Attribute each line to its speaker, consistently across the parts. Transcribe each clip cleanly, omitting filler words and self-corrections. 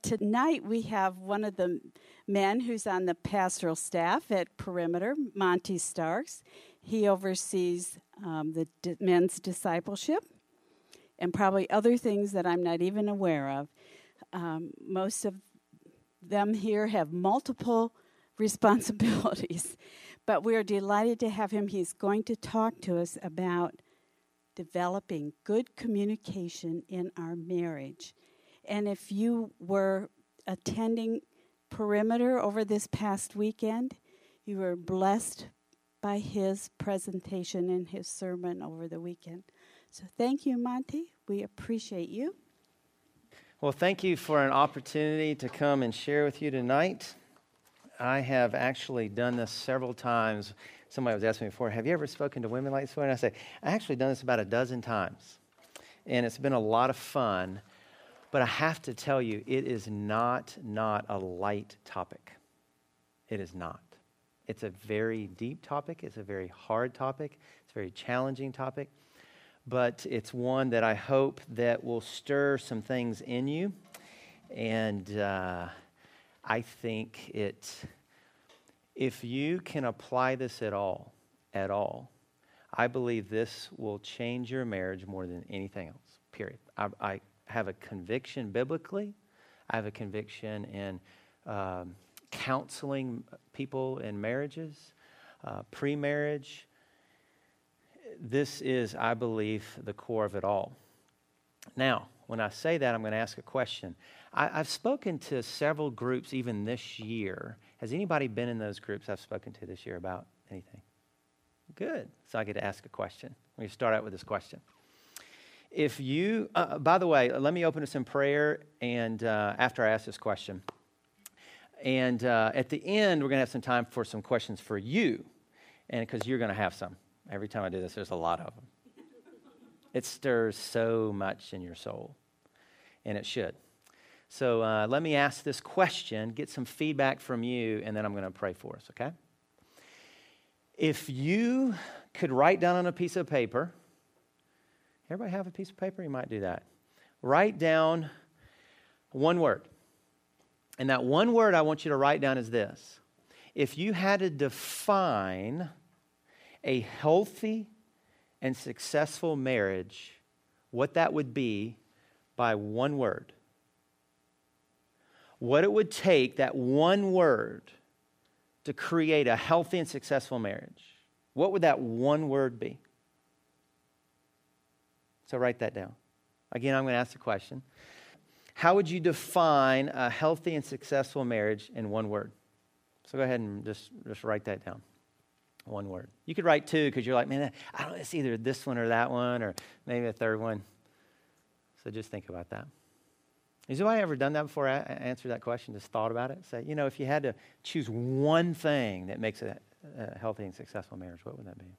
Speaker 1: tonight we have one of the men who's on the pastoral staff at Perimeter, Monty Starks. He oversees the men's discipleship and probably other things that I'm not even aware of. Most of them here have multiple responsibilities, but we are delighted to have him. He's going to talk to us about developing good communication in our marriage. And if you were attending Perimeter over this past weekend, you were blessed by his presentation and his sermon over the weekend. So thank you, Monty. We appreciate you.
Speaker 2: Well, thank you for an opportunity to come and share with you tonight. I have actually done this several times. Somebody was asking me before, have you ever spoken to women like this? And I say, I actually done this about a dozen times. And it's been a lot of fun. But I have to tell you, it is not a light topic. It is not. It's a very deep topic. It's a very hard topic. It's a very challenging topic. But it's one that I hope that will stir some things in you. And I think if you can apply this at all, I believe this will change your marriage more than anything else, period. I have a conviction biblically. I have a conviction in counseling people in marriages, pre-marriage. This is, I believe, the core of it all. Now, when I say that, I'm going to ask a question. I've spoken to several groups even this year. Has anybody been in those groups I've spoken to this year about anything? Good. So I get to ask a question. Let me start out with this question. If you, by the way, let me open us in prayer and after I ask this question. And at the end, we're going to have some time for some questions for you. And because you're going to have some. Every time I do this, there's a lot of them. It stirs so much in your soul. And it should. So let me ask this question, get some feedback from you, and then I'm going to pray for us, okay? If you could write down on a piece of paper, everybody have a piece of paper? You might do that. Write down one word. And that one word I want you to write down is this. If you had to define a healthy and successful marriage, what that would be by one word. What it would take, that one word, to create a healthy and successful marriage. What would that one word be? So write that down. Again, I'm going to ask the question. How would you define a healthy and successful marriage in one word? So go ahead and just write that down. One word. You could write two because you're like, man, I don't know, it's either this one or that one or maybe a third one. So just think about that. Has anybody ever done that before? I answered that question, just thought about it? Say, if you had to choose one thing that makes a healthy and successful marriage, what would that be?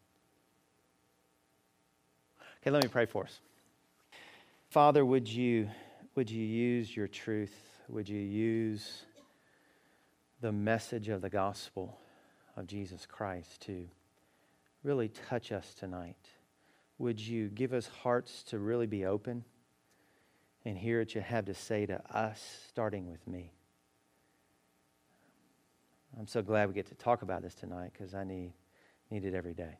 Speaker 2: Okay, let me pray for us. Father, would you use your truth? Would you use the message of the gospel of Jesus Christ to really touch us tonight? Would you give us hearts to really be open and hear what you have to say to us, starting with me? I'm so glad we get to talk about this tonight because I need it every day.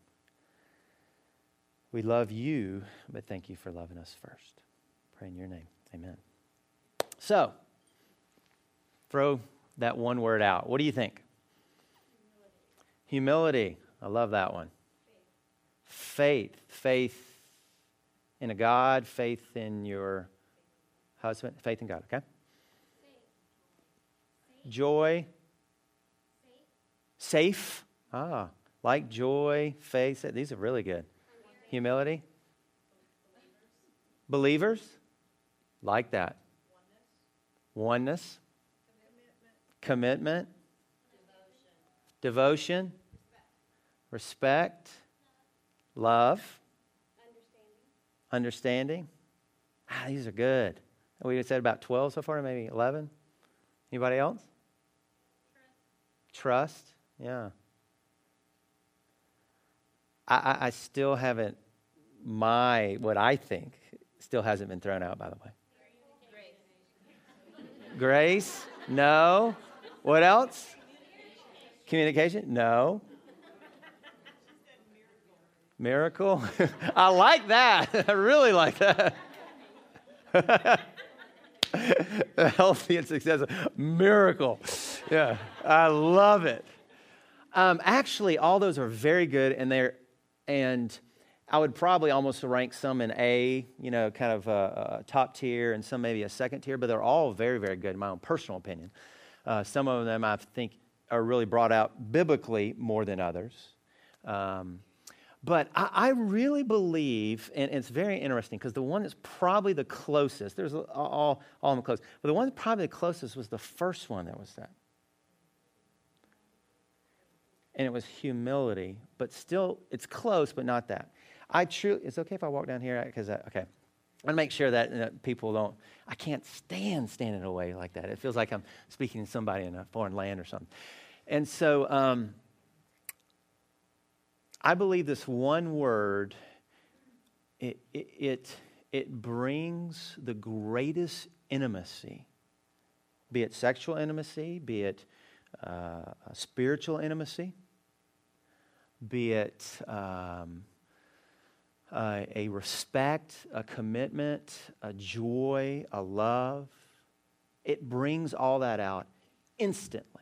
Speaker 2: We love you, but thank you for loving us first. Pray in your name. Amen. So, throw that one word out. What do you think? Humility. I love that one. Faith. Faith in a God, faith in your husband, faith in God, okay? Joy. Safe. Like joy, faith. These are really good. Humility. Believers. Like that. Oneness. Commitment. Devotion. Respect. Love. Understanding. These are good. We said about 12 so far, maybe 11. Anybody else? Trust. Yeah. I still haven't, what I think still hasn't been thrown out, by the way. Grace? No. What else? Communication? No. Miracle? I like that. I really like that. Healthy and successful. Miracle. Yeah, I love it. Actually, all those are very good, and I would probably almost rank some in A, kind of a top tier, and some maybe a second tier, but they're all very, very good in my own personal opinion. Some of them I think are really brought out biblically more than others. But I really believe, and it's very interesting, because the one that's probably the closest, there's all of them close, but the one that's probably the closest was the first one that was said. And it was humility, but still, it's close, but not that. It's okay if I walk down here? Okay. I want to make sure that people don't, I can't stand standing away like that. It feels like I'm speaking to somebody in a foreign land or something. And so I believe this one word, it brings the greatest intimacy, be it sexual intimacy, be it spiritual intimacy, be it a respect, a commitment, a joy, a love. It brings all that out instantly.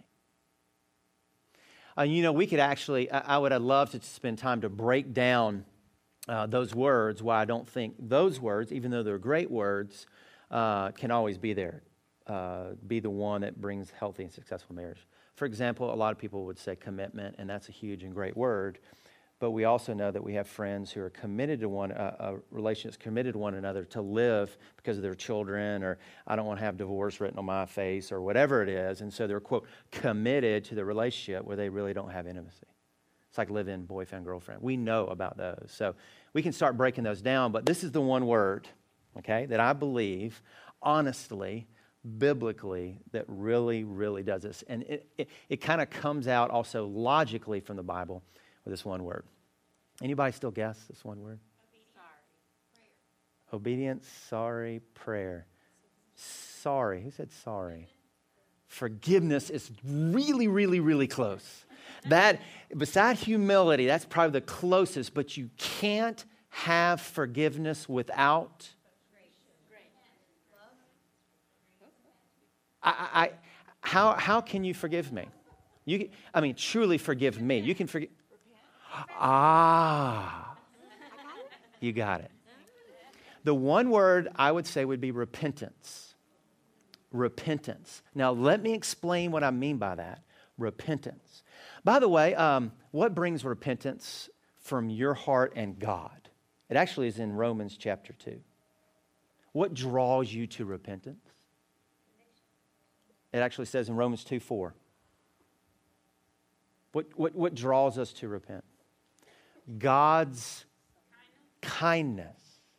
Speaker 2: We could actually, I would have loved to spend time to break down those words, why I don't think those words, even though they're great words, can always be there, be the one that brings healthy and successful marriage. For example, a lot of people would say commitment, and that's a huge and great word. But we also know that we have friends who are committed to a relationship that's committed to one another to live because of their children, or I don't want to have divorce written on my face, or whatever it is. And so they're, quote, committed to the relationship where they really don't have intimacy. It's like live-in boyfriend, girlfriend. We know about those. So we can start breaking those down. But this is the one word, okay, that I believe, honestly, biblically, that really, really does this. And it kind of comes out also logically from the Bible with this one word. Anybody still guess this one word? Obedience, sorry, prayer. Sorry. Who said sorry? Forgiveness is really, really, really close. That, beside humility, that's probably the closest, but you can't have forgiveness without. How can you forgive me? Truly forgive me. You can forgive. You got it. The one word I would say would be repentance. Repentance. Now, let me explain what I mean by that. Repentance. By the way, what brings repentance from your heart and God? It actually is in Romans chapter 2. What draws you to repentance? It actually says in Romans 2:4. What draws us to repent? God's kindness.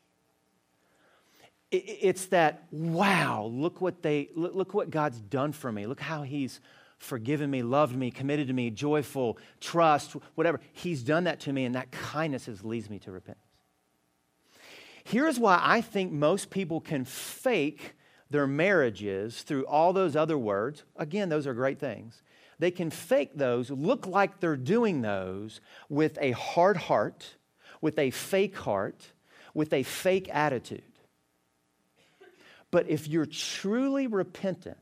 Speaker 2: It's that, wow, look what God's done for me. Look how He's forgiven me, loved me, committed to me, joyful, trust, whatever. He's done that to me, and that kindness leads me to repentance. Here's why I think most people can fake their marriages through all those other words. Again, those are great things. They can fake those, look like they're doing those with a hard heart, with a fake heart, with a fake attitude. But if you're truly repentant,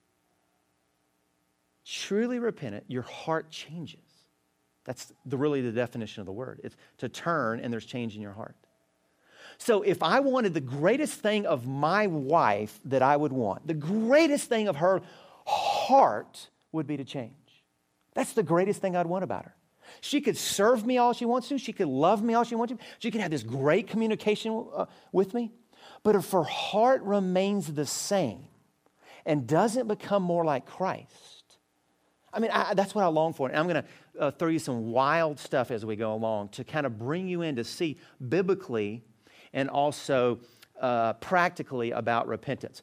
Speaker 2: your heart changes. That's really the definition of the word. It's to turn, and there's change in your heart. So if I wanted the greatest thing of my wife that I would want, the greatest thing of her heart would be to change. That's the greatest thing I'd want about her. She could serve me all she wants to. She could love me all she wants to. She could have this great communication with me. But if her heart remains the same and doesn't become more like Christ, that's what I long for. And I'm going to throw you some wild stuff as we go along to kind of bring you in to see biblically and also practically about repentance.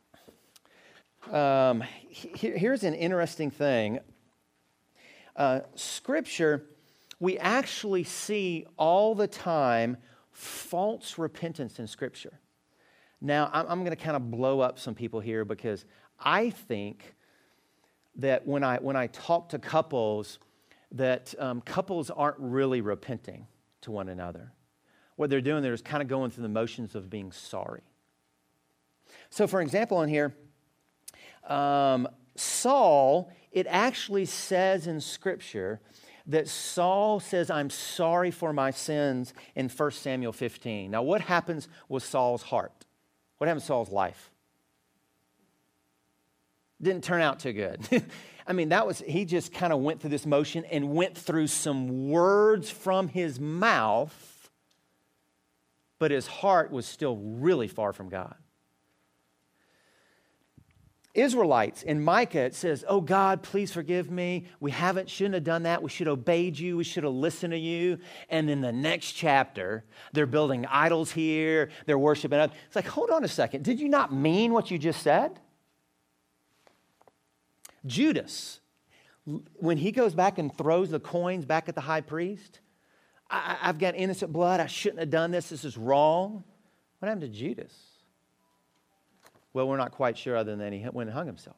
Speaker 2: Here's an interesting thing. Scripture, we actually see all the time false repentance in Scripture. Now, I'm going to kind of blow up some people here because I think that when I talk to couples, that couples aren't really repenting to one another. What they're doing, they're just kind of going through the motions of being sorry. So, for example, in here, Saul, it actually says in Scripture that Saul says, I'm sorry for my sins in 1 Samuel 15. Now, what happens with Saul's heart? What happened to Saul's life? Didn't turn out too good. I mean, he just kind of went through this motion and went through some words from his mouth, but his heart was still really far from God. Israelites, in Micah, it says, oh God, please forgive me. We shouldn't have done that. We should have obeyed you. We should have listened to you. And in the next chapter, they're building idols here. They're worshiping others. It's like, hold on a second. Did you not mean what you just said? Judas, when he goes back and throws the coins back at the high priest, I've got innocent blood. I shouldn't have done this. This is wrong. What happened to Judas? Well, we're not quite sure other than he went and hung himself.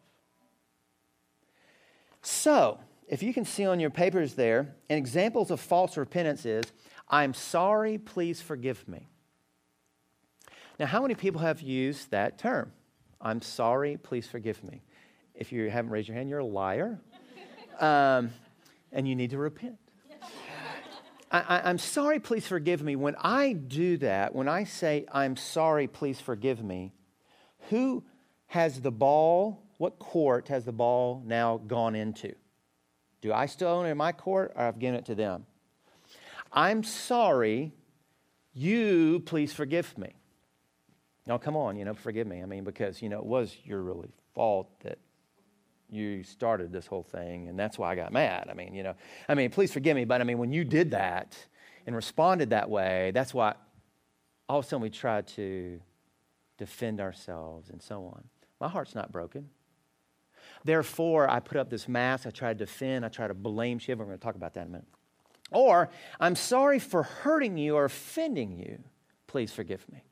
Speaker 2: So, if you can see on your papers there, an examples of false repentance is, I'm sorry, please forgive me. Now, how many people have used that term? I'm sorry, please forgive me. If you haven't raised your hand, you're a liar. And you need to repent. I'm sorry, please forgive me. When I do that, when I say, I'm sorry, please forgive me, who has the ball? What court has the ball now gone into? Do I still own it in my court, or I've given it to them? I'm sorry, you please forgive me. Now, come on, forgive me. I mean, because, it was your really fault that you started this whole thing, and that's why I got mad. I mean, please forgive me, but when you did that and responded that way, that's why all of a sudden we tried to defend ourselves and so on. My heart's not broken. Therefore, I put up this mask. I try to defend. I try to blame shit. We're going to talk about that in a minute. Or, I'm sorry for hurting you or offending you. Please forgive me.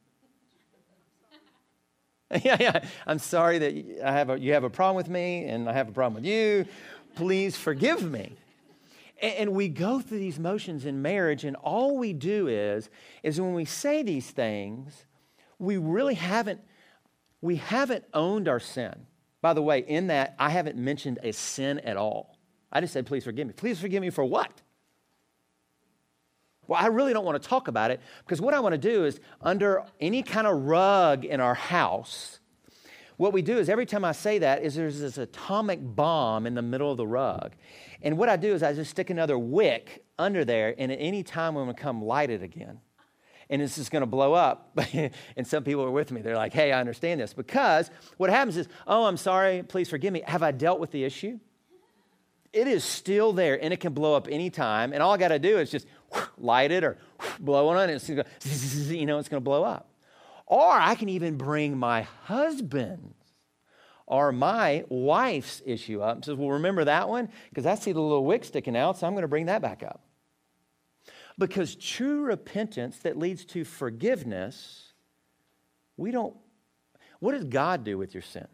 Speaker 2: Yeah. I'm sorry that you have a problem with me and I have a problem with you. Please forgive me. And we go through these motions in marriage, and all we do is when we say these things, we really haven't owned our sin. By the way, in that, I haven't mentioned a sin at all. I just said, please forgive me. Please forgive me for what? Well, I really don't want to talk about it, because what I want to do is, under any kind of rug in our house, what we do is every time I say that is there's this atomic bomb in the middle of the rug. And what I do is I just stick another wick under there, and at any time I'm going to come light it again. And it's just going to blow up. And some people are with me. They're like, hey, I understand this. Because what happens is, oh, I'm sorry, please forgive me. Have I dealt with the issue? It is still there, and it can blow up any time. And all I got to do is just light it or blow on it, and it's going to go, it's going to blow up. Or I can even bring my husband's or my wife's issue up and says, well, remember that one? Because I see the little wick sticking out, so I'm going to bring that back up. Because true repentance that leads to forgiveness, what does God do with your sin?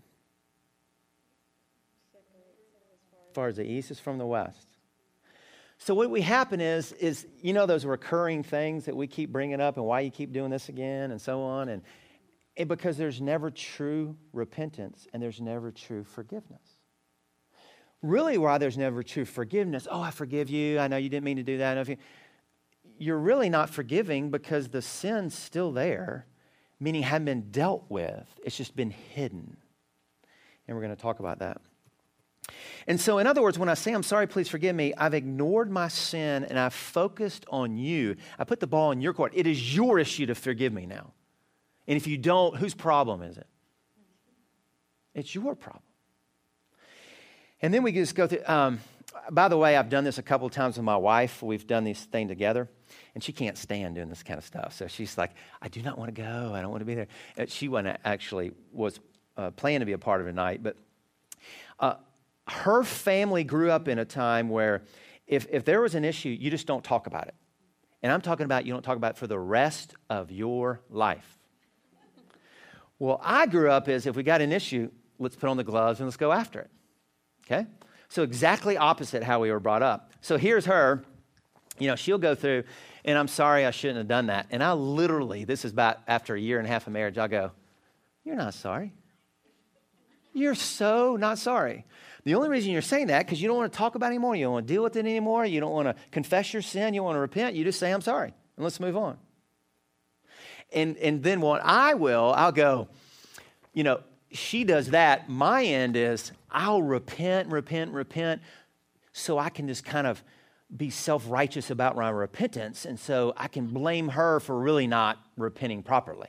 Speaker 2: As far as the east is from the west. So what happen is those recurring things that we keep bringing up, and why you keep doing this again and so on, and because there's never true repentance and there's never true forgiveness. Really, why there's never true forgiveness, oh, I forgive you, I know you didn't mean to do that. You're really not forgiving because the sin's still there, meaning hadn't been dealt with. It's just been hidden. And we're going to talk about that. And so, in other words, when I say, I'm sorry, please forgive me, I've ignored my sin and I've focused on you. I put the ball in your court. It is your issue to forgive me now. And if you don't, whose problem is it? It's your problem. And then we just go through, by the way, I've done this a couple of times with my wife. We've done this thing together. And she can't stand doing this kind of stuff. So she's like, I do not want to go. I don't want to be there. She was planning to be a part of it tonight. But her family grew up in a time where if there was an issue, you just don't talk about it. And I'm talking about you don't talk about it for the rest of your life. Well, I grew up as if we got an issue, let's put on the gloves and let's go after it. Okay? So exactly opposite how we were brought up. So here's her, she'll go through, and I'm sorry I shouldn't have done that. And I literally, this is about after a year and a half of marriage, I'll go, you're not sorry. You're so not sorry. The only reason you're saying that because you don't want to talk about it anymore. You don't want to deal with it anymore. You don't want to confess your sin. You don't want to repent. You just say, I'm sorry, and let's move on. And then what I'll go, she does that. My end is I'll repent, so I can just kind of be self-righteous about my repentance, and so I can blame her for really not repenting properly.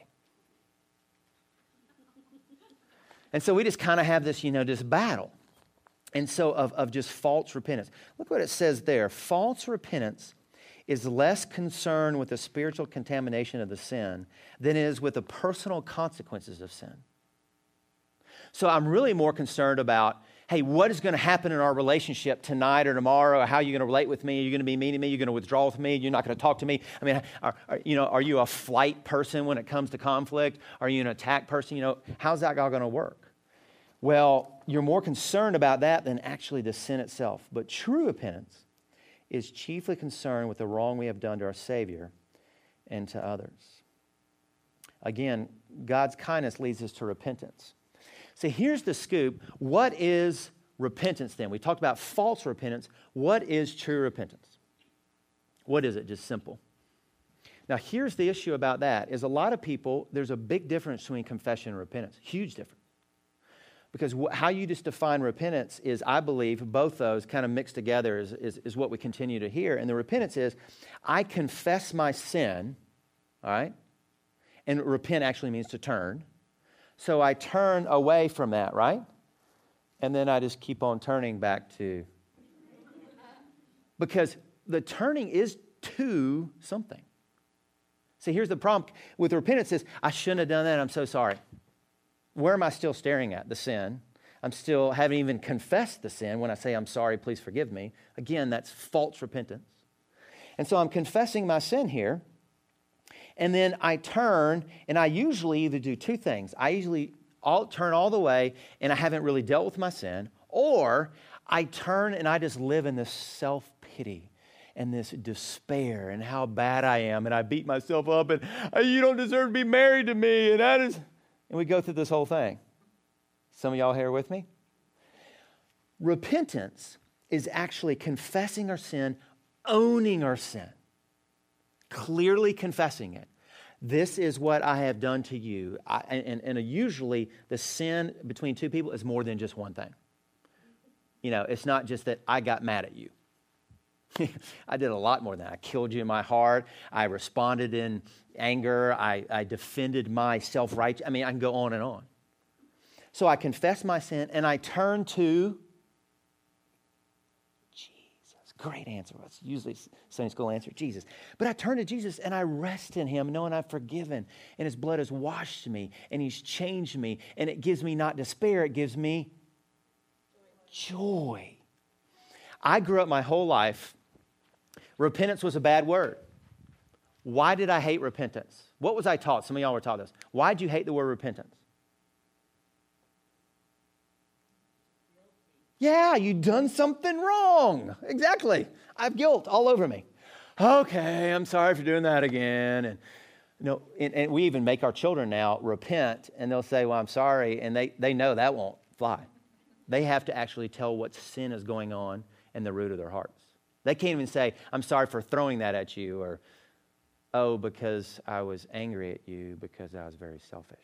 Speaker 2: And so we just kind of have this, this battle. And so of just false repentance. Look what it says there. False repentance is less concerned with the spiritual contamination of the sin than it is with the personal consequences of sin. So I'm really more concerned about, hey, what is going to happen in our relationship tonight or tomorrow? Or how are you going to relate with me? Are you going to be mean to me? You're going to withdraw with me? You're not going to talk to me? I mean, are you a flight person when it comes to conflict? Are you an attack person? How's that all going to work? Well, you're more concerned about that than actually the sin itself. But true repentance is chiefly concerned with the wrong we have done to our Savior and to others. Again, God's kindness leads us to repentance. So here's the scoop. What is repentance then? We talked about false repentance. What is true repentance? What is it? Just simple. Now, here's the issue about that, is a lot of people, there's a big difference between confession and repentance. Huge difference. Because how you just define repentance is, I believe, both those kind of mixed together is what we continue to hear. And the repentance is, I confess my sin, all right? And repent actually means to turn. So I turn away from that, right? And then I just keep on turning back to... Because the turning is to something. See, here's the problem with repentance is, I shouldn't have done that, I'm so sorry. Where am I still staring at? The sin. Haven't even confessed the sin when I say, I'm sorry, please forgive me. Again, that's false repentance. And so I'm confessing my sin here. And then I turn, and I usually either do two things. I'll turn all the way, and I haven't really dealt with my sin. Or I turn, and I just live in this self-pity and this despair and how bad I am. And I beat myself up, and you don't deserve to be married to me. And we go through this whole thing. Some of y'all here with me? Repentance is actually confessing our sin, owning our sin, clearly confessing it. This is what I have done to you. And usually the sin between two people is more than just one thing. It's not just that I got mad at you. I did a lot more than that. I killed you in my heart. I responded in anger. I defended my self-righteous. I can go on and on. So I confess my sin and I turn to Jesus. Great answer. That's usually Sunday school answer, Jesus. But I turn to Jesus and I rest in Him, knowing I've forgiven and His blood has washed me and He's changed me. And it gives me not despair, it gives me joy. I grew up my whole life. Repentance was a bad word. Why did I hate repentance? What was I taught? Some of y'all were taught this. Why did you hate the word repentance? Yeah, you done something wrong. Exactly. I have guilt all over me. Okay, I'm sorry for doing that again. And we even make our children now repent, and they'll say, well, I'm sorry, and they know that won't fly. They have to actually tell what sin is going on in the root of their hearts. They can't even say, I'm sorry for throwing that at you, or, oh, because I was angry at you because I was very selfish.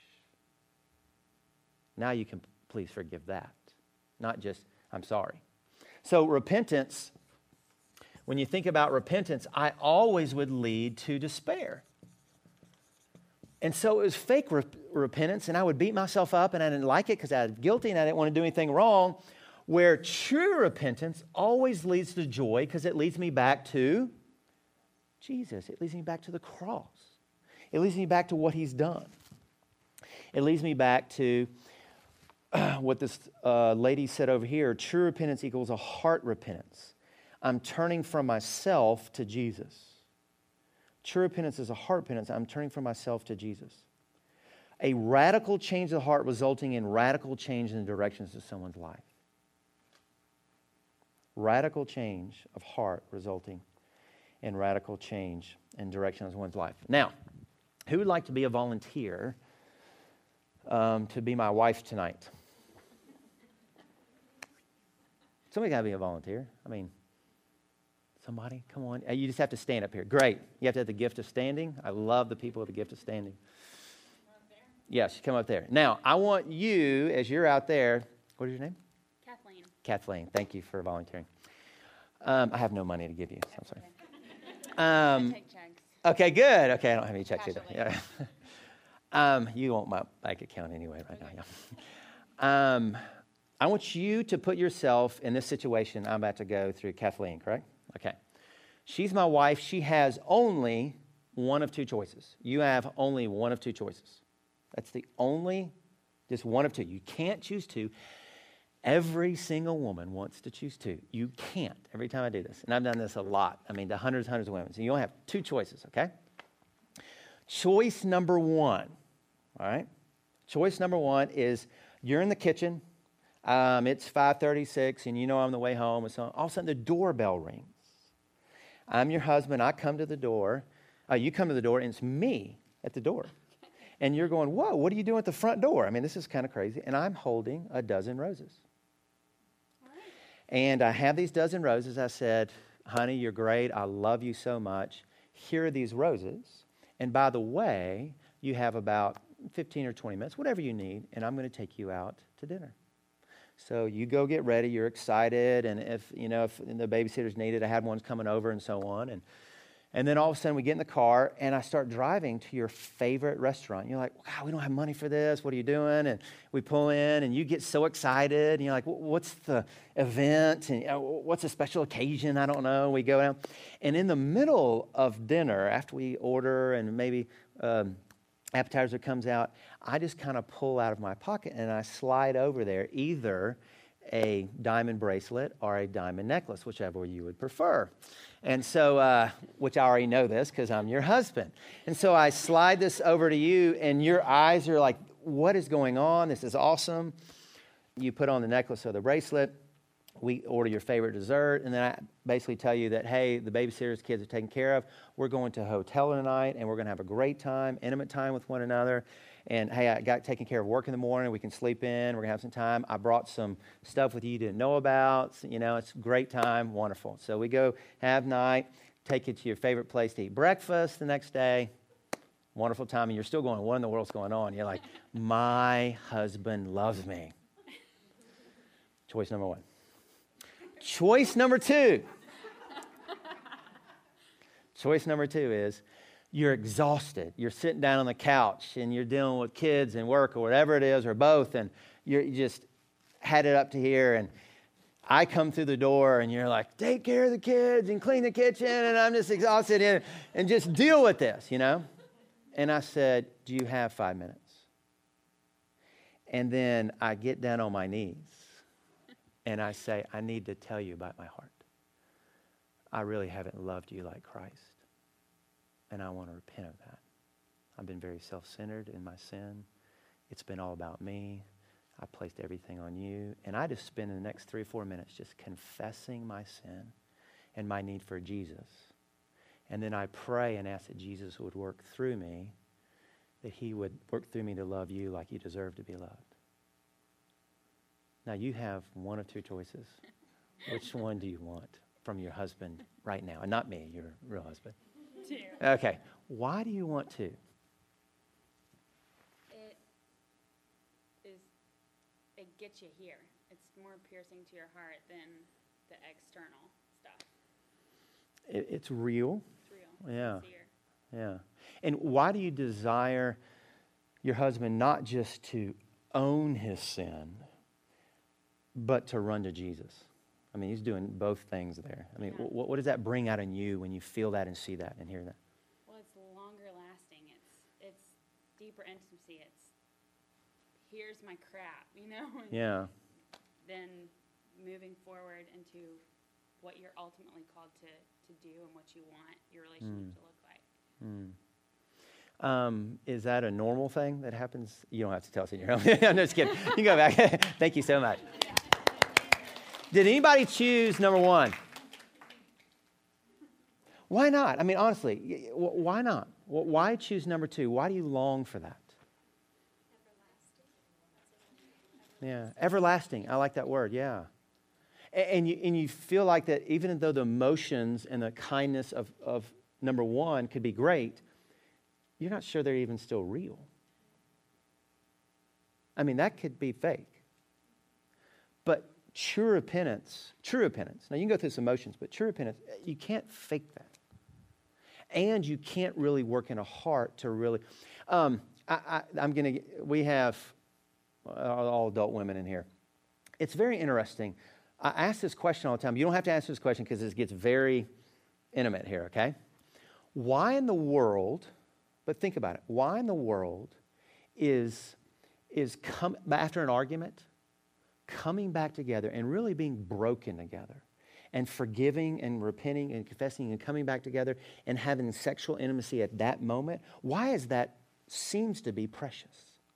Speaker 2: Now you can please forgive that, not just, I'm sorry. So repentance, when you think about repentance, I always would lead to despair. And so it was fake repentance, and I would beat myself up, and I didn't like it because I was guilty and I didn't want to do anything wrong. Where true repentance always leads to joy because it leads me back to Jesus. It leads me back to the cross. It leads me back to what He's done. It leads me back to what this lady said over here. True repentance equals a heart repentance. I'm turning from myself to Jesus. True repentance is a heart repentance. I'm turning from myself to Jesus. A radical change of the heart resulting in radical change in the directions of someone's life. Radical change of heart resulting in radical change in direction of one's life. Now, who would like to be a volunteer to be my wife tonight? Somebody got to be a volunteer. I mean, somebody, come on. You just have to stand up here. Great. You have to have the gift of standing. I love the people with the gift of standing. Yes, come up there. Now, I want you, as you're out there, what is your name?
Speaker 3: Kathleen.
Speaker 2: Kathleen, thank you for volunteering. I have no money to give you, so I'm sorry.
Speaker 3: I take checks.
Speaker 2: Okay, good. Okay, I don't have any checks either.
Speaker 3: Actually.
Speaker 2: Yeah. You want my bank account anyway right now. Yeah. I want you to put yourself in this situation I'm about to go through. Kathleen, correct? Okay. She's my wife. She has only one of two choices. You have only one of two choices. That's the only, just one of two. You can't choose two. Every single woman wants to choose two. You can't every time I do this. And I've done this a lot. I mean, to hundreds of women. So you only have two choices, okay? Choice number one, all right? Choice number one is you're in the kitchen. It's 5:36, and you know I'm on the way home. And so all of a sudden, the doorbell rings. I'm your husband. I come to the door. You come to the door, and it's me at the door. And you're going, whoa, what are you doing at the front door? I mean, this is kind of crazy. And I'm holding a dozen roses. And I have these dozen roses. I said, honey, you're great. I love you so much. Here are these roses. And by the way, you have about 15 or 20 minutes, whatever you need, and I'm going to take you out to dinner. So you go get ready. You're excited. And if the babysitter's needed, I had ones coming over and so on. And then all of a sudden we get in the car and I start driving to your favorite restaurant. You're like, wow, we don't have money for this. What are you doing? And we pull in and you get so excited. And you're like, what's the event? And what's a special occasion? I don't know. We go down. And in the middle of dinner, after we order and maybe appetizer comes out, I just kind of pull out of my pocket and I slide over there either a diamond bracelet or a diamond necklace, whichever you would prefer. And so, which I already know this because I'm your husband. And so I slide this over to you and your eyes are like, what is going on? This is awesome. You put on the necklace or the bracelet. We order your favorite dessert. And then I basically tell you that, hey, the babysitter's kids are taken care of. We're going to a hotel tonight and we're going to have a great time, intimate time with one another. And, hey, I got taken care of work in the morning. We can sleep in. We're going to have some time. I brought some stuff with you didn't know about. So, it's a great time. Wonderful. So we go have night, take you to your favorite place to eat breakfast the next day. Wonderful time. And you're still going, what in the world's going on? You're like, my husband loves me. Choice number one. Choice number two. Choice number two is, you're exhausted. You're sitting down on the couch and you're dealing with kids and work or whatever it is or both. And you just had it up to here. And I come through the door and you're like, take care of the kids and clean the kitchen. And I'm just exhausted and just deal with this, And I said, do you have 5 minutes? And then I get down on my knees and I say, I need to tell you about my heart. I really haven't loved you like Christ. And I want to repent of that. I've been very self-centered in my sin. It's been all about me. I placed everything on you. And I just spend the next 3 or 4 minutes just confessing my sin and my need for Jesus. And then I pray and ask that Jesus would work through me, that he would work through me to love you like you deserve to be loved. Now you have one of two choices. Which one do you want from your husband right now? And not me, your real husband.
Speaker 3: Two.
Speaker 2: Okay. Why do you want to?
Speaker 3: It gets you here. It's more piercing to your heart than the external stuff.
Speaker 2: It's real.
Speaker 3: It's real.
Speaker 2: Yeah.
Speaker 3: It's here.
Speaker 2: Yeah. And why do you desire your husband not just to own his sin, but to run to Jesus? I mean, he's doing both things there. I mean,
Speaker 3: Yeah.
Speaker 2: what does that bring out in you when you feel that and see that and hear that?
Speaker 3: Well, it's longer lasting. It's deeper intimacy. It's here's my crap, and
Speaker 2: Yeah.
Speaker 3: then moving forward into what you're ultimately called to do and what you want your relationship to look like.
Speaker 2: Is that a normal thing that happens? You don't have to tell us in your own. I'm just kidding. You can go back. Thank you so much. Did anybody choose number one? Why not? I mean, honestly, why not? Why choose number two? Why do you long for that? Yeah, everlasting. I like that word, yeah. And you feel like that even though the emotions and the kindness of number one could be great, you're not sure they're even still real. I mean, that could be fake. But true repentance, now you can go through some emotions, but true repentance, you can't fake that. And you can't really work in a heart to really, we have all adult women in here. It's very interesting. I ask this question all the time. You don't have to answer this question because it gets very intimate here, okay? Why in the world, but think about it, why in the world is after an argument, coming back together and really being broken together and forgiving and repenting and confessing and coming back together and having sexual intimacy at that moment, why is that seems to be precious?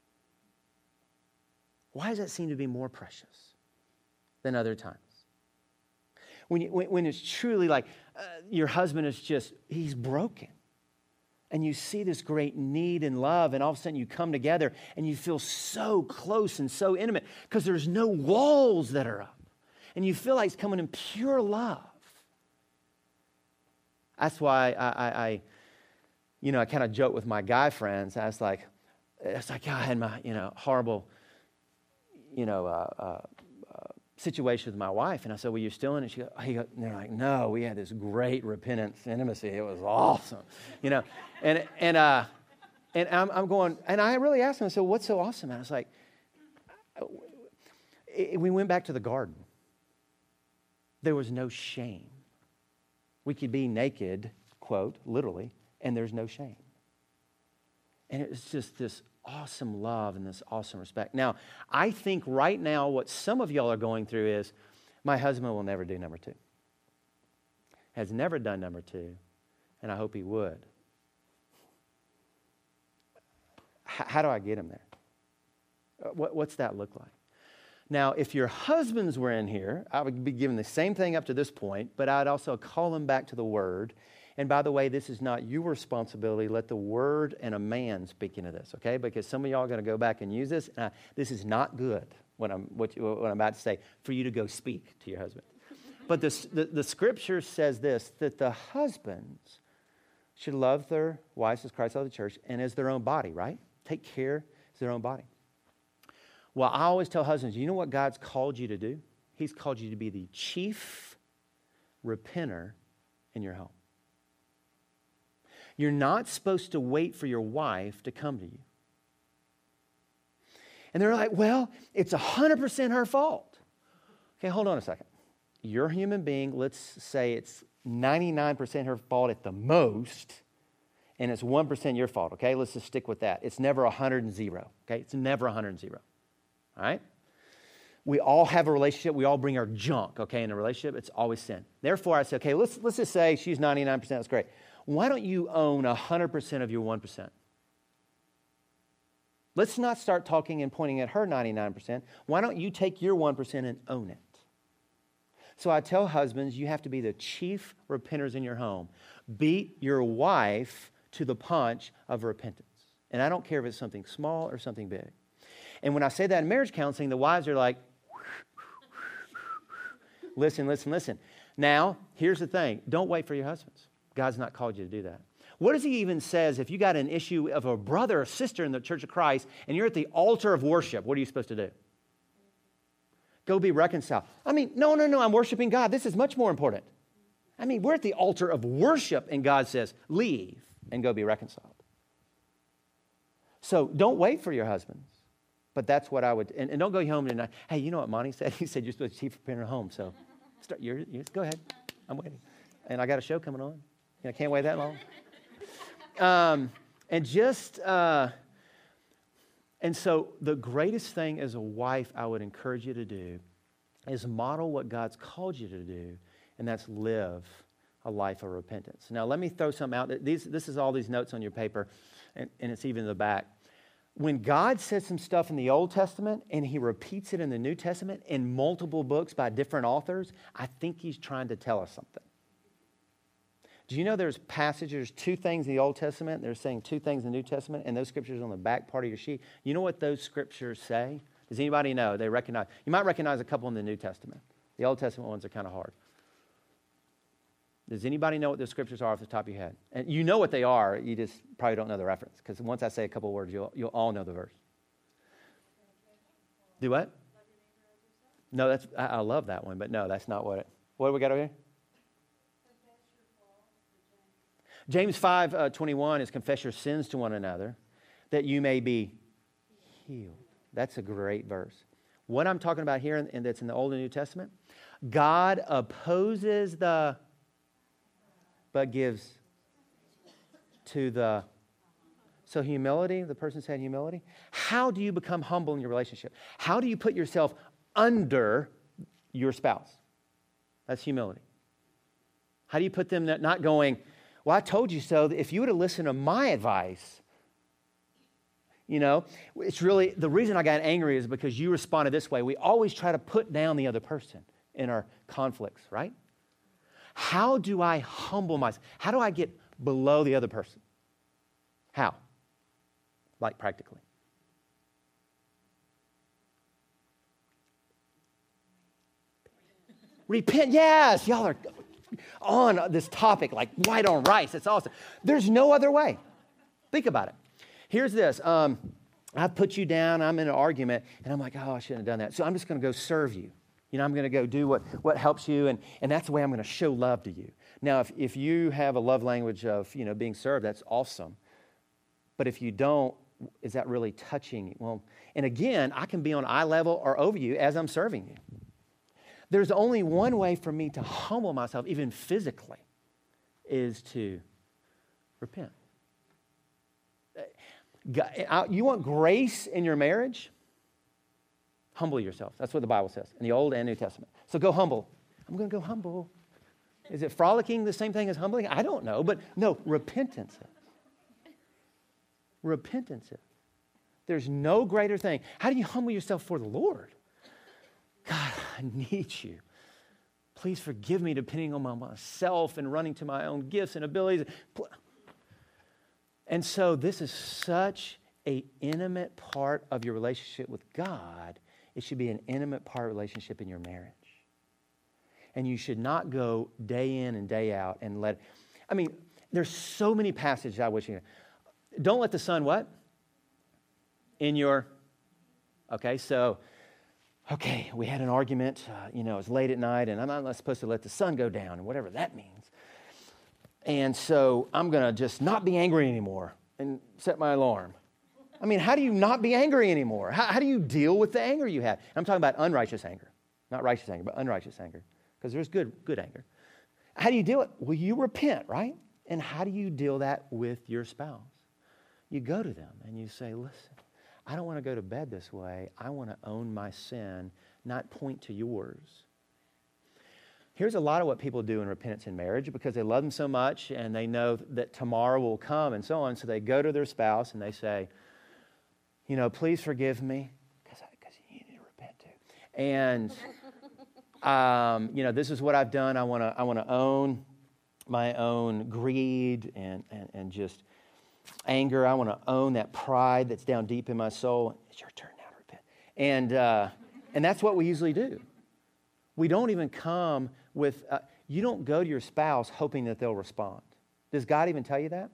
Speaker 2: Why does that seem to be more precious than other times? When it's truly like your husband is just, he's broken. And you see this great need and love, and all of a sudden you come together and you feel so close and so intimate because there's no walls that are up. And you feel like it's coming in pure love. That's why I kind of joke with my guy friends. I was like, it's like, I had my, horrible, situation with my wife. And I said, well, you're still in it? And they're like, no, we had this great repentance intimacy. It was awesome, And I'm going, and I really asked him, I said, what's so awesome? And I was like, we went back to the garden. There was no shame. We could be naked, quote, literally, and there's no shame. And it was just this awesome love and this awesome respect. Now, I think right now what some of y'all are going through is, my husband will never do number two. Has never done number two, and I hope he would. How do I get him there? What's that look like? Now, if your husbands were in here, I would be giving the same thing up to this point, but I'd also call them back to the Word. And by the way, this is not your responsibility. Let the Word and a man speak into this, okay? Because some of y'all are going to go back and use this. This is not good, what I'm about to say, for you to go speak to your husband. But the Scripture says this, that the husbands should love their wives as Christ loved the church and as their own body, right? Take care as their own body. Well, I always tell husbands, you know what God's called you to do? He's called you to be the chief repenter in your home. You're not supposed to wait for your wife to come to you. And they're like, well, it's 100% her fault. Okay, hold on a second. You're a human being. Let's say it's 99% her fault at the most, and it's 1% your fault, okay? Let's just stick with that. It's never 100 and 0, okay? It's never 100 and 0. All right? We all have a relationship. We all bring our junk, okay? In a relationship, it's always sin. Therefore, I say, okay, let's just say she's 99%. That's great. Why don't you own 100% of your 1%? Let's not start talking and pointing at her 99%. Why don't you take your 1% and own it? So I tell husbands, you have to be the chief repenters in your home. Beat your wife to the punch of repentance. And I don't care if it's something small or something big. And when I say that in marriage counseling, the wives are like, listen. Now, here's the thing. Don't wait for your husbands. God's not called you to do that. What does he even says if you got an issue of a brother or sister in the Church of Christ and you're at the altar of worship, what are you supposed to do? Go be reconciled. I mean, no, I'm worshiping God. This is much more important. I mean, we're at the altar of worship and God says, leave and go be reconciled. So don't wait for your husbands. But that's what I would, and don't go home tonight. Hey, you know what Monty said? He said you're supposed to chief repenter at home. So go ahead. I'm waiting. And I got a show coming on. I can't wait that long. And so the greatest thing as a wife I would encourage you to do is model what God's called you to do, and that's live a life of repentance. Now, let me throw something out. This is all these notes on your paper, and it's even in the back. When God says some stuff in the Old Testament and he repeats it in the New Testament in multiple books by different authors, I think he's trying to tell us something. Do you know there's passages, 2 things in the Old Testament, they're saying 2 things in the New Testament, and those scriptures are on the back part of your sheet? You know what those scriptures say? Does anybody know? They recognize. You might recognize a couple in the New Testament. The Old Testament ones are kind of hard. Does anybody know what those scriptures are off the top of your head? And you know what they are, you just probably don't know the reference, because once I say a couple words, you'll all know the verse. Do what? No, I love that one, but no, that's not what do we got over here? James 5:21 is confess your sins to one another, that you may be healed. That's a great verse. What I'm talking about here, and that's in the Old and New Testament, God opposes but gives to the... So humility, the person said humility. How do you become humble in your relationship? How do you put yourself under your spouse? That's humility. How do you put them not going, well, I told you so. If you would have listened to my advice, it's really, the reason I got angry is because you responded this way. We always try to put down the other person in our conflicts, right? How do I humble myself? How do I get below the other person? How? Like practically. Repent. Yes, y'all are on this topic like white on rice. It's awesome. There's no other way. Think about it. Here's this. I put you down. I'm in an argument, and I'm like, oh, I shouldn't have done that. So I'm just going to go serve you. I'm going to go do what helps you, and that's the way I'm going to show love to you. Now, if you have a love language of, being served, that's awesome. But if you don't, is that really touching you? Well, and again, I can be on eye level or over you as I'm serving you. There's only one way for me to humble myself, even physically, is to repent. You want grace in your marriage? Humble yourself. That's what the Bible says in the Old and New Testament. So go humble. I'm going to go humble. Is it frolicking the same thing as humbling? I don't know, but no, repentance is. Repentance is. There's no greater thing. How do you humble yourself for the Lord? God, I need you. Please forgive me depending on myself and running to my own gifts and abilities. And so this is such an intimate part of your relationship with God. It should be an intimate part of relationship in your marriage. And you should not go day in and day out and there's so many passages I wish you could. Don't let the sun what? In your, we had an argument, it was late at night, and I'm not supposed to let the sun go down, and whatever that means. And so I'm going to just not be angry anymore and set my alarm. How do you not be angry anymore? How do you deal with the anger you have? I'm talking about unrighteous anger. Not righteous anger, but unrighteous anger. Because there's good anger. How do you deal it? Well, you repent, right? And how do you deal that with your spouse? You go to them and you say, listen, I don't want to go to bed this way. I want to own my sin, not point to yours. Here's a lot of what people do in repentance in marriage because they love them so much and they know that tomorrow will come and so on. So they go to their spouse and they say, please forgive me because you need to repent too. And, this is what I've done. I want to own my own greed and just anger. I want to own that pride that's down deep in my soul. It's your turn now to repent. And that's what we usually do. We don't even come with, you don't go to your spouse hoping that they'll respond. Does God even tell you that?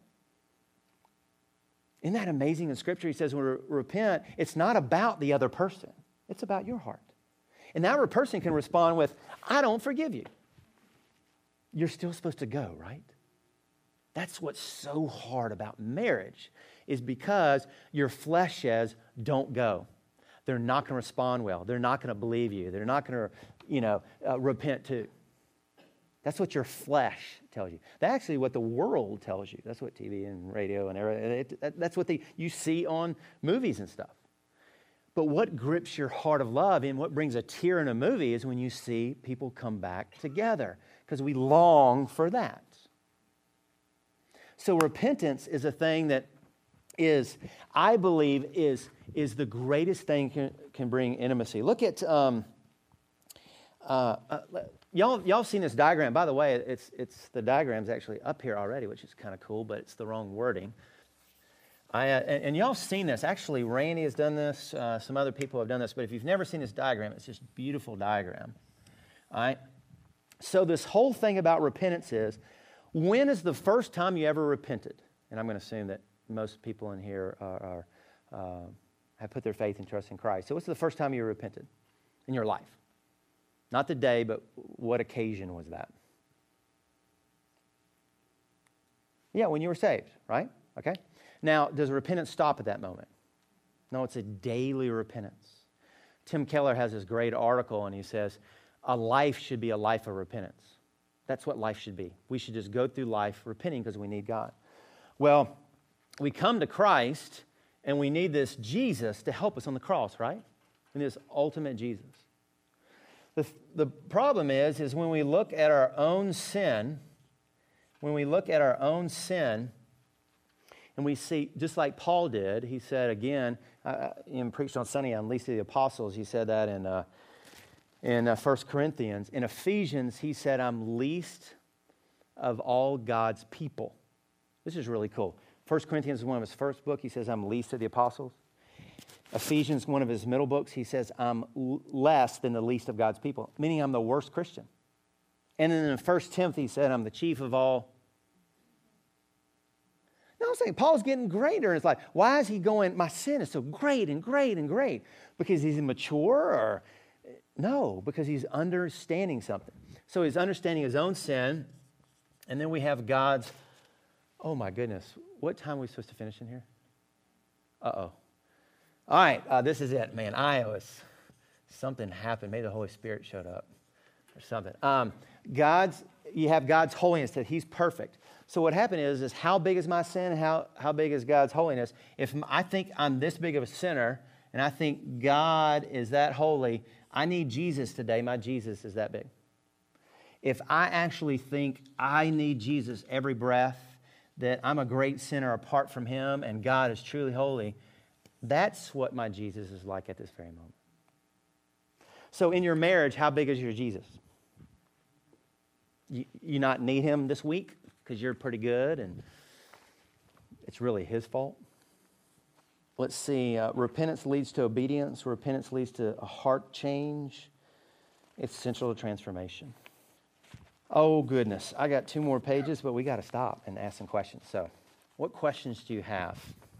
Speaker 2: Isn't that amazing in Scripture? He says when we repent, it's not about the other person. It's about your heart. And that other person can respond with, I don't forgive you. You're still supposed to go, right? That's what's so hard about marriage is because your flesh says, don't go. They're not going to respond well. They're not going to believe you. They're not going to, repent too. That's what your flesh tells you. That's actually what the world tells you. That's what TV and radio and everything, that's what you see on movies and stuff. But what grips your heart of love and what brings a tear in a movie is when you see people come back together, because we long for that. So repentance is a thing that is, I believe, is the greatest thing can bring intimacy. Look at, y'all seen this diagram. By the way, it's the diagram's actually up here already, which is kind of cool, but it's the wrong wording. And y'all seen this. Actually, Randy has done this. Some other people have done this. But if you've never seen this diagram, it's just a beautiful diagram. All right? So this whole thing about repentance is, when is the first time you ever repented? And I'm going to assume that most people in here have put their faith and trust in Christ. So what's the first time you repented in your life? Not the day, but what occasion was that? Yeah, when you were saved, right? Okay. Now, does repentance stop at that moment? No, it's a daily repentance. Tim Keller has this great article, and he says, a life should be a life of repentance. That's what life should be. We should just go through life repenting because we need God. Well, we come to Christ, and we need this Jesus to help us on the cross, right? And this ultimate Jesus. The problem is when we look at our own sin, and we see, just like Paul did, he said again, preached on Sunday on Least of the Apostles, he said that in 1 Corinthians. In Ephesians, he said, I'm least of all God's people. This is really cool. 1 Corinthians is one of his first book. He says, I'm least of the apostles. Ephesians, one of his middle books, he says, I'm less than the least of God's people, meaning I'm the worst Christian. And then in 1 Timothy, he said, I'm the chief of all. No, I'm saying Paul's getting greater in his life. Why is he going, my sin is so great and great and great? Because he's immature or... No, because he's understanding something. So he's understanding his own sin, and then we have God's, oh my goodness, what time are we supposed to finish in here? Uh-oh. All right, this is it, man. Something happened. Maybe the Holy Spirit showed up or something. You have God's holiness, that he's perfect. So what happened is how big is my sin? How big is God's holiness? If I think I'm this big of a sinner, and I think God is that holy, I need Jesus today. My Jesus is that big. If I actually think I need Jesus every breath, that I'm a great sinner apart from him and God is truly holy, that's what my Jesus is like at this very moment. So in your marriage, how big is your Jesus? You not need him this week because you're pretty good and it's really his fault? Let's see, repentance leads to obedience. Repentance leads to a heart change. It's essential to transformation. Oh, goodness. I got 2 more pages, but we got to stop and ask some questions. So, what questions do you have?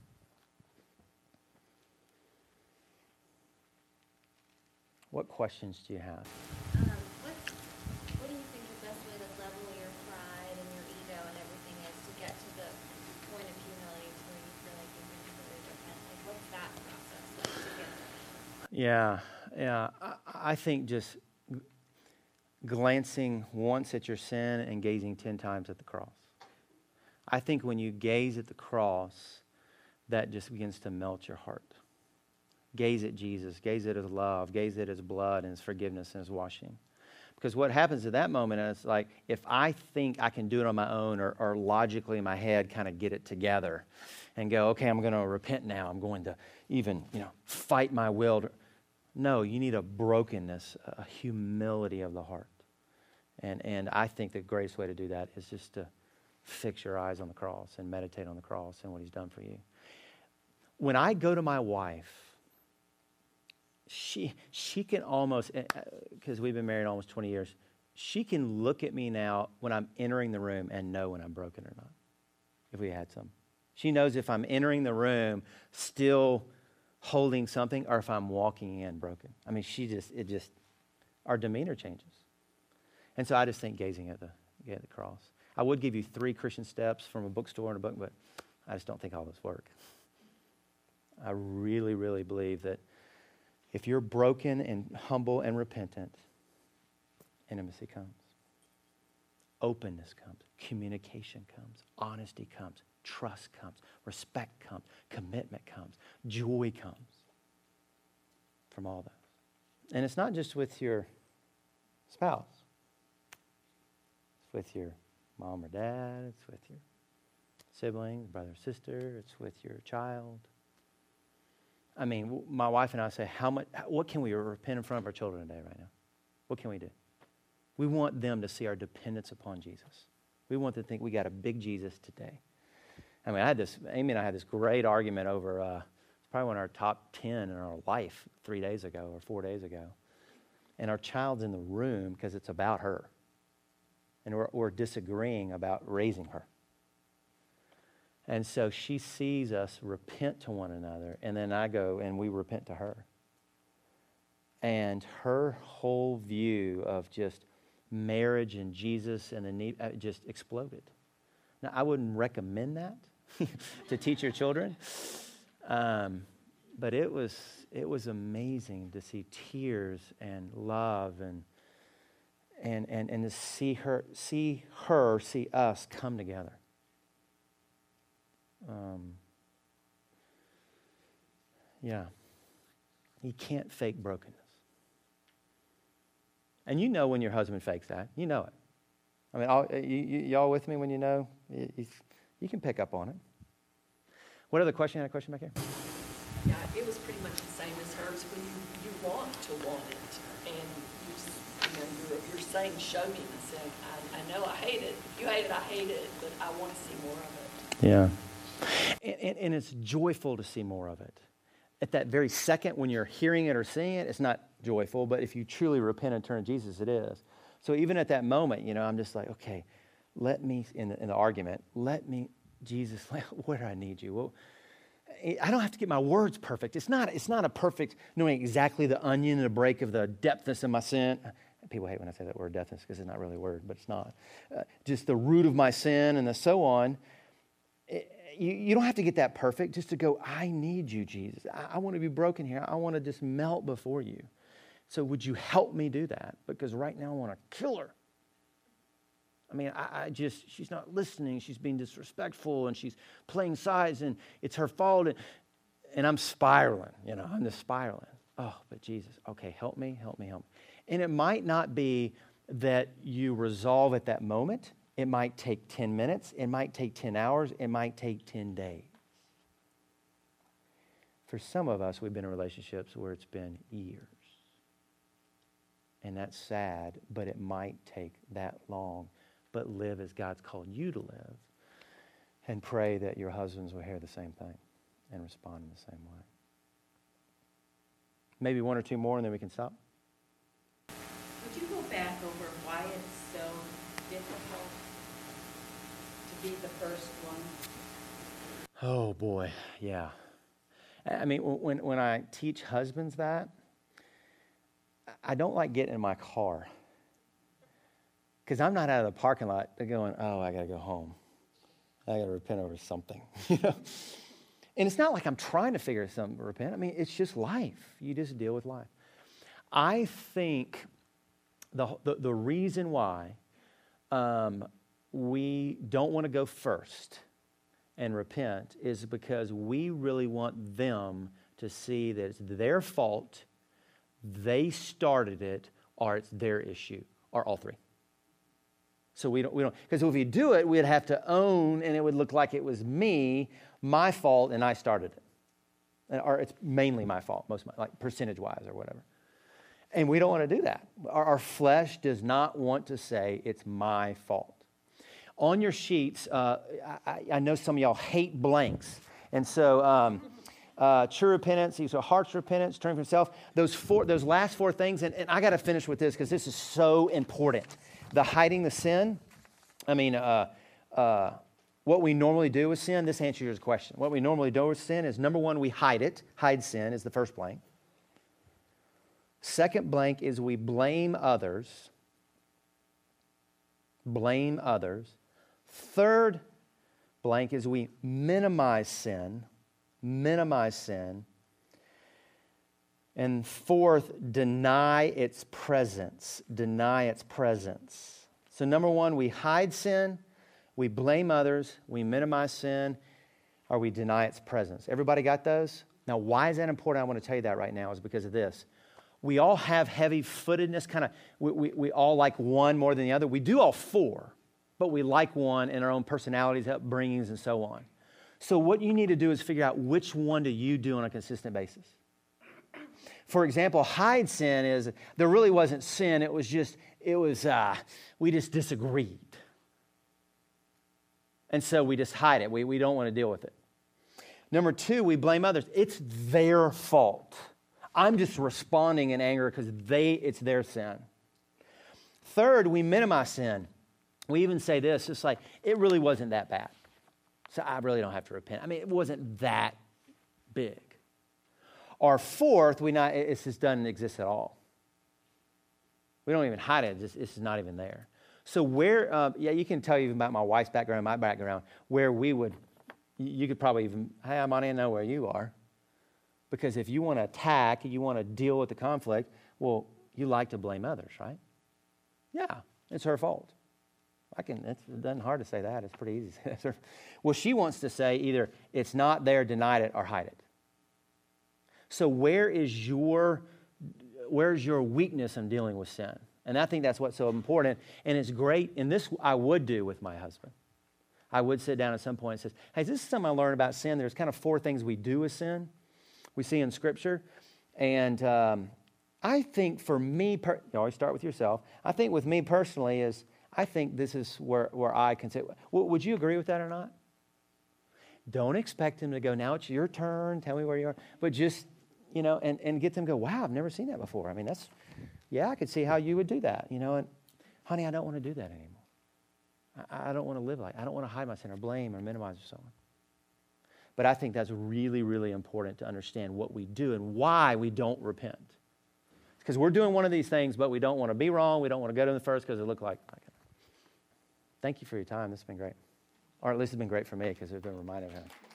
Speaker 2: What questions do you have?
Speaker 4: What do you think the best way to level your pride and your ego and everything is to get to the point of humility to where you feel like you can truly repent? Like, what's that process like to get there?
Speaker 2: Yeah. I think just glancing once at your sin and gazing 10 times at the cross. I think when you gaze at the cross, that just begins to melt your heart. Gaze at Jesus, gaze at his love, gaze at his blood and his forgiveness and his washing. Because what happens at that moment is like, if I think I can do it on my own or logically in my head kind of get it together and go, okay, I'm going to repent now. I'm going to even, fight my will. No, you need a brokenness, a humility of the heart. And I think the greatest way to do that is just to fix your eyes on the cross and meditate on the cross and what he's done for you. When I go to my wife, she can almost, because we've been married almost 20 years, she can look at me now when I'm entering the room and know when I'm broken or not, if we had some. She knows if I'm entering the room still holding something or if I'm walking in broken. I mean, our demeanor changes. And so I just think gazing at the cross. I would give you 3 Christian steps from a bookstore and a book, but I just don't think all those work. I really, really believe that if you're broken and humble and repentant, intimacy comes. Openness comes. Communication comes. Honesty comes. Trust comes. Respect comes. Commitment comes. Joy comes. from all those. And it's not just with your spouse. It's with your mom or dad. It's with your siblings, brother or sister. It's with your child. I mean, my wife and I say, what can we repent in front of our children today right now? What can we do? We want them to see our dependence upon Jesus. We want them to think we got a big Jesus today. I mean, Amy and I had this great argument over, it's probably one of our top 10 in our life 3 days ago or 4 days ago. And our child's in the room because it's about her. And we're disagreeing about raising her. And so she sees us repent to one another, and then I go and we repent to her. And her whole view of just marriage and Jesus and the need just exploded. Now, I wouldn't recommend that to teach your children, but it was amazing to see tears and love and to see us come together. Yeah. You can't fake brokenness. And you know when your husband fakes that. You know it. I mean, y'all with me when you know? You can pick up on it. What other question? You had a question back here?
Speaker 5: Yeah, it was pretty much the same as hers. When you want it, and you're saying, show me. I said, I know I hate it. If you hate it, I hate it, but I want to see more of it.
Speaker 2: Yeah. And it's joyful to see more of it. At that very second when you're hearing it or seeing it, it's not joyful, but if you truly repent and turn to Jesus, it is. So even at that moment, I'm just like, okay, let me, in the argument, Jesus, where do I need you? Well, I don't have to get my words perfect. It's not a perfect knowing exactly the onion and the break of the depthness of my sin. People hate when I say that word, depthness, because it's not really a word, but it's not. Just the root of my sin and so on. You don't have to get that perfect just to go, I need you, Jesus. I want to be broken here. I want to just melt before you. So would you help me do that? Because right now I want to kill her. I mean, she's not listening. She's being disrespectful and she's playing sides and it's her fault. And I'm spiraling, I'm just spiraling. Oh, but Jesus, okay, help me. And it might not be that you resolve at that moment. It might take 10 minutes. It might take 10 hours. It might take 10 days. For some of us, we've been in relationships where it's been years. And that's sad, but it might take that long. But live as God's called you to live. And pray that your husbands will hear the same thing and respond in the same way. Maybe one or two more and then we can stop.
Speaker 6: Would you go back over why it's so difficult to be the first one?
Speaker 2: Oh, boy, yeah. I mean, when I teach husbands that, I don't like getting in my car. Because I'm not out of the parking lot going, oh, I got to go home. I got to repent over something. And it's not like I'm trying to figure something to repent. I mean, it's just life. You just deal with life. I think the reason why we don't want to go first and repent is because we really want them to see that it's their fault, they started it, or it's their issue, or all three. So we don't, because if we do it, we'd have to own, and it would look like it was me, my fault, and I started it. Or it's mainly my fault, like percentage-wise or whatever. And we don't want to do that. Our flesh does not want to say it's my fault. On your sheets, I know some of y'all hate blanks. And so true repentance, so heart's repentance, turning from himself, those last four things, and I got to finish with this because this is so important. The hiding the sin, what we normally do with sin, this answers your question. What we normally do with sin is, number one, we hide it. Hide sin is the first blank. Second blank is we blame others. Blame others. Third blank is we minimize sin. Minimize sin. And fourth, deny its presence. Deny its presence. So number one, we hide sin, we blame others, we minimize sin, or we deny its presence. Everybody got those? Now, why is that important? I want to tell you that right now is because of this. We all have heavy-footedness, kind of, we all like one more than the other. We do all four, but we like one in our own personalities, upbringings, and so on. So what you need to do is figure out which one do you do on a consistent basis. For example, hide sin is, there really wasn't sin, we just disagreed. And so we just hide it. We don't want to deal with it. Number two, we blame others. It's their fault. I'm just responding in anger because it's their sin. Third, we minimize sin. We even say this, it's like, it really wasn't that bad. So I really don't have to repent. I mean, it wasn't that big. Or fourth, it just doesn't exist at all. We don't even hide it. It's just not even there. So you can tell even about my wife's background, my background, where you could probably even, hey, I might even know where you are. Because if you want to attack, you want to deal with the conflict, well, you like to blame others, right? Yeah, it's her fault. It doesn't hard to say that. It's pretty easy. Well, she wants to say either it's not there, deny it, or hide it. So where's your weakness in dealing with sin? And I think that's what's so important. And it's great. And this I would do with my husband. I would sit down at some point and say, hey, this is something I learned about sin. There's kind of 4 things we do with sin. We see in Scripture. And I think for me, you always start with yourself. I think with me personally I think this is where I can say, would you agree with that or not? Don't expect him to go, now it's your turn, tell me where you are. But just, and get them to go, wow, I've never seen that before. I mean, I could see how you would do that, and honey, I don't want to do that anymore. I don't want to live like, I don't want to hide my sin or blame or minimize or so on. But I think that's really, really important to understand what we do and why we don't repent. Because we're doing one of these things, but we don't want to be wrong. We don't want to go to the first because it looked like it. Thank you for your time. This has been great. Or at least it's been great for me because it's been reminded of him.